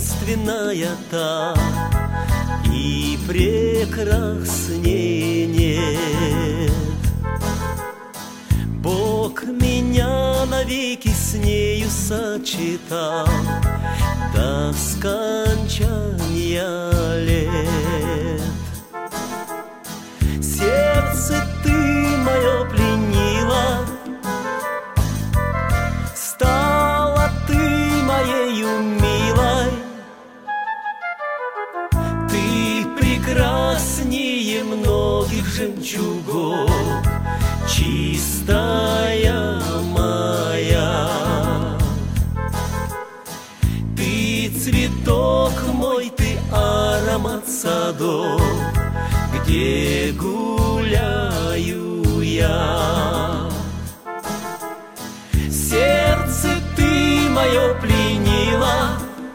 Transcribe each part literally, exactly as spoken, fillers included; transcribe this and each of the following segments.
таинственная та, и прекраснее нет. Бог меня навеки с нею сочетал до скончания лет. Сердце ты мое пленила, стала ты моею милой. Ты прекраснее многих жемчугов, чистая моя. Ты цветок мой, ты аромат садов, где гуляю я. Сердце ты мое пленила,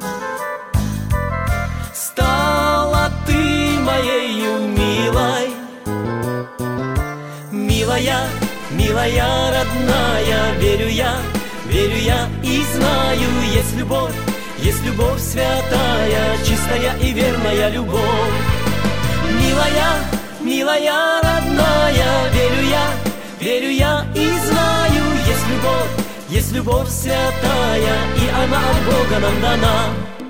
стала ты моею милой. Милая, милая, родная, верю я, верю я и знаю, есть любовь, есть любовь святая, чистая и верная любовь. Милая, милая, родная, верю я, верю я и знаю, есть любовь, есть любовь святая, и она от Бога нам дана.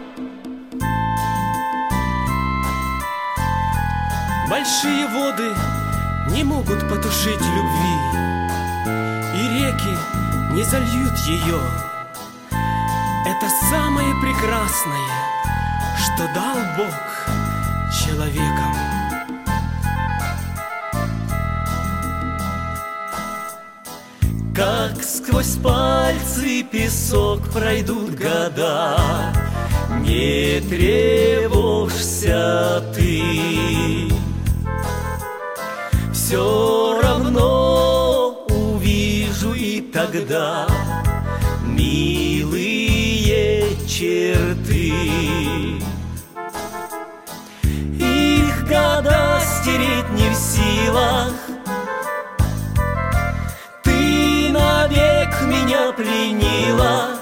Большие воды не могут потушить любви, и реки не зальют ее. Это самое прекрасное, что дал Бог человеком. Как сквозь пальцы песок пройдут года, не тревожься ты. Все равно увижу и тогда милые черты. Их года стереть не в силах, ты навек меня пленила.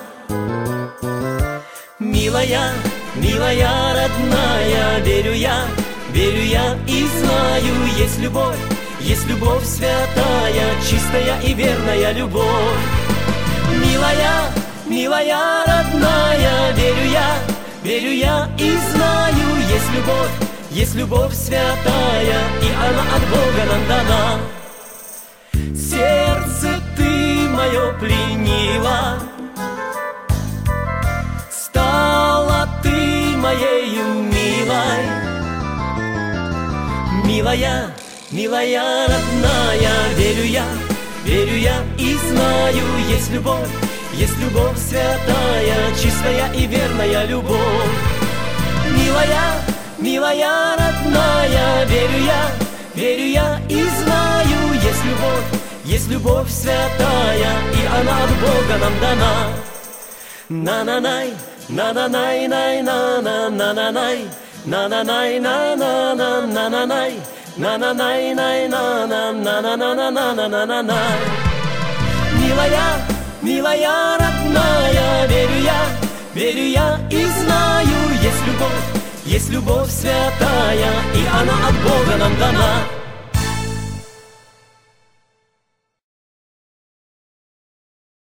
Милая, милая, родная, верю я, верю я и знаю, есть любовь, есть любовь святая, чистая и верная любовь. Милая, милая, родная, верю я, верю я и знаю, есть любовь, есть любовь святая, и она от Бога нам дана. Сердце ты мое пленила, стала ты моею милой. Милая, милая, родная, верю я, верю я и знаю, есть любовь, есть любовь святая, чистая и верная любовь. Милая, милая, родная, верю я, верю я и знаю, есть любовь, есть любовь святая, и она от Бога нам дана. На-на-най, на-на-най, най-на-на-на-на-най, на-на-най, на-на-на-на-на-най, на-на-най, най-на-на-на-на-на-на-на-на-на-на. Милая, милая, родная, верю я, верю я и знаю, есть любовь, есть любовь святая, и она от Бога нам дана.